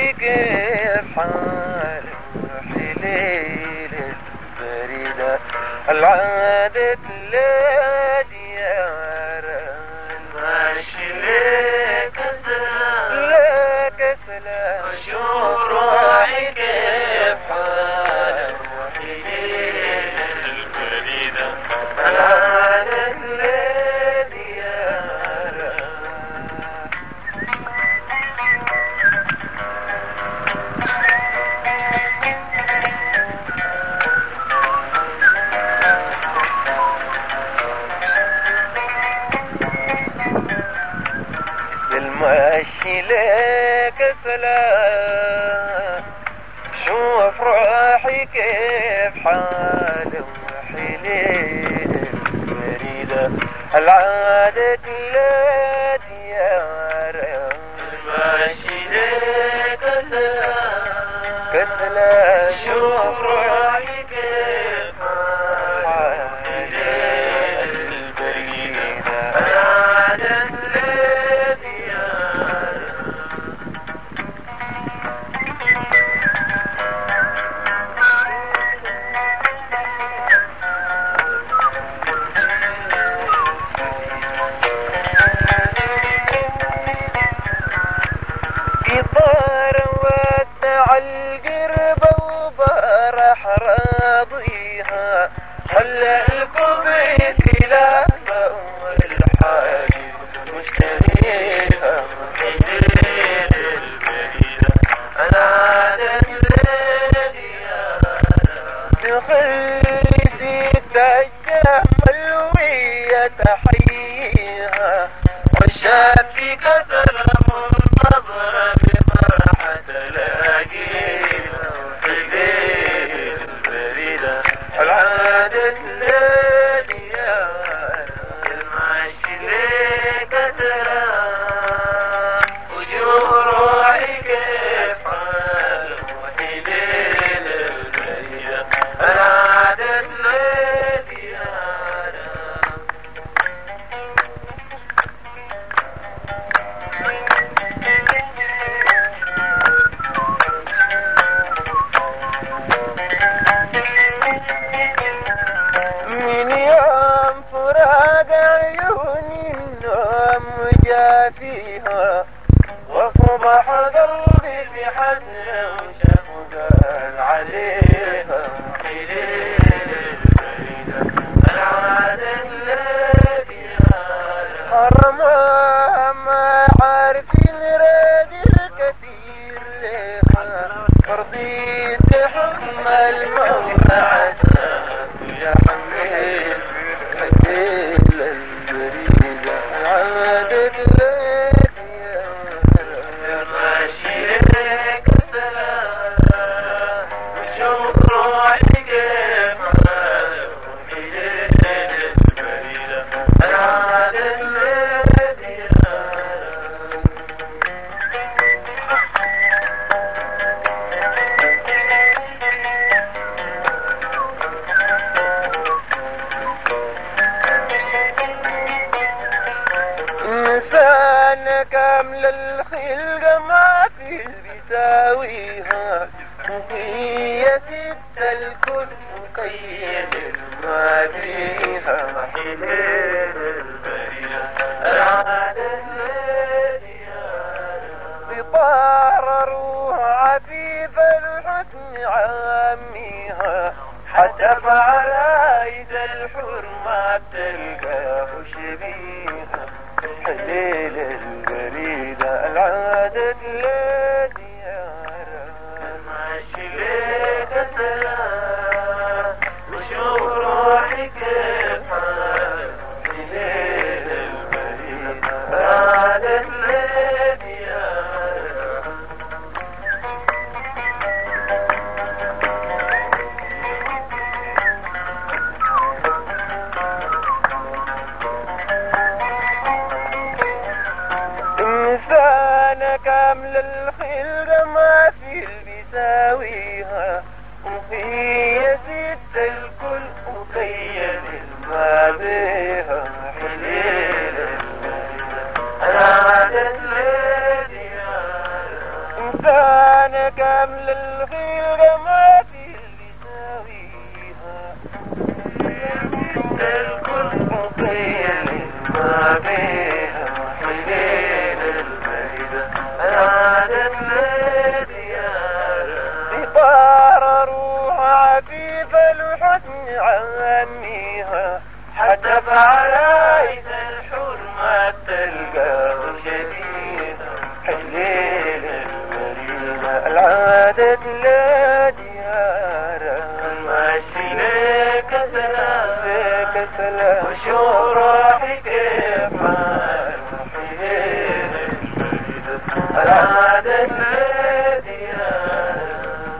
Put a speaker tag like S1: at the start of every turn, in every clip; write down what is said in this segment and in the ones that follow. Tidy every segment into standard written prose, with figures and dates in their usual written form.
S1: روحي كيف حال روحي ليل البريدة العادة لا ديار
S2: ماشي لك سلام
S1: لك سلام
S2: وشوف روحي كيف حال روحي ليل البريدة العادة لا ديار.
S1: المشي لك سلام شوف روحي كيف حال روحي ليل البريدة العادة لا ديار.
S2: المشي لك سلام
S1: كسلان
S2: شوف روحي كيف حال روحي ليل البريدة العادة لا ديار.
S1: إطار ودع القرب وبرح راضيها خلى الكوبيس لافة والحاجز مشتريها
S2: ليل البريدة العادة لا ديار.
S1: تخلي ست الجمل وهي تحييها
S2: والشاب في كسر منتظرة بفرحة تلاقيها في ليل البريدة العادة لا ديار. المشي لك سلام وشوف روحي كيف حال روحي ليل البريدة العادة لا ديار.
S1: من يوم فراق عيوني النوم جا فيها وصبح قلبي في حزن وشفقان عليها
S2: في ليل البريدة العادة لا ديار.
S1: حرمها ما عارفين راد الكثير لها فرضيت حكم المولى عساك يا حميد حميل البريدة العادة لا ديار.
S2: المشي لك سلام وشوف روحي كيف حال روحي ليل البريدة العادة لا ديار.
S1: إنسان كامل الخلق ما في بيساويها وهي ست الكل مقيد ما فيها
S2: في ليل البريدة العادة لا ديار.
S1: بطار روح عفيف الحسن عاميها حتى فعلايد الحر ما بتلقاه شبيها ليل البريدة العادة لا ديار.
S2: المشي لك سلام وشوف روحي كيف حال روحي ليل البريدة العادة لا ديار.
S1: إنسان كامل الخلق ما في بيساويها وهي ست الكل مقيد ما بيها
S2: ليل البريدة العادة لا ديار.
S1: إنسان أنا كامل الخلق ما في اللي يساويها
S2: الكل مقيم ما بيها حليل الميدة العادة لديارة
S1: بطار روح عفيفة الحزن عنيها
S2: حتى بعرايس الحرمة تلقاه شديدة
S1: حليل المدينة العادة لا ديارة
S2: ماشي لك سلام
S1: لك سلام
S2: وشو روحي كيف حال حليل المدينة العادة لا ديارة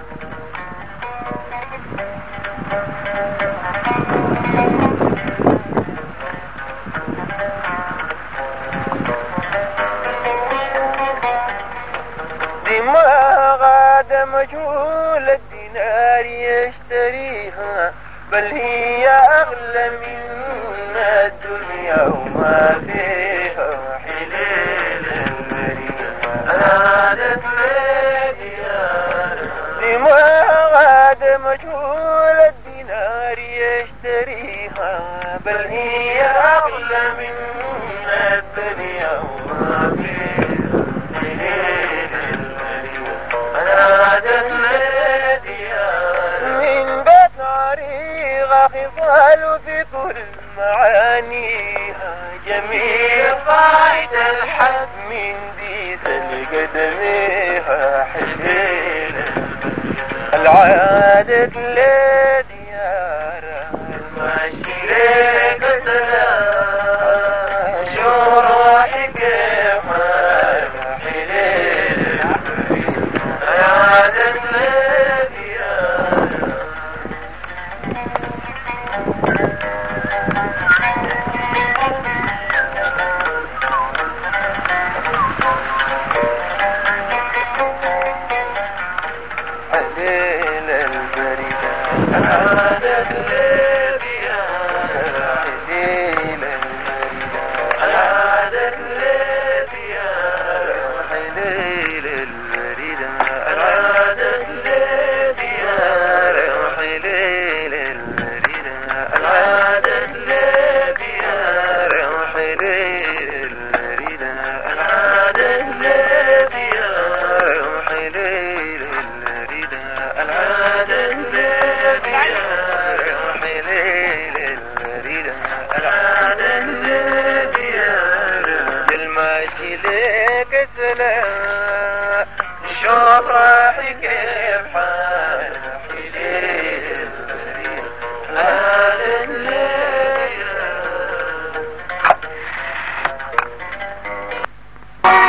S1: دماغ هذا مجهول الدينار يشتريها بل هي أغلى من الدنيا وما فيها
S2: حليل المدينة العادة لا ديارة
S1: دماغ هذا مجهول الدينار يشتريها بل هي أغلى من
S2: الدنيا وما فيها حليل المدينة العادة لا ديارة
S1: من بيت عريضة خصال في كل معانيها جميع
S2: قايد الحد
S1: من ديس القدميها حليل العادة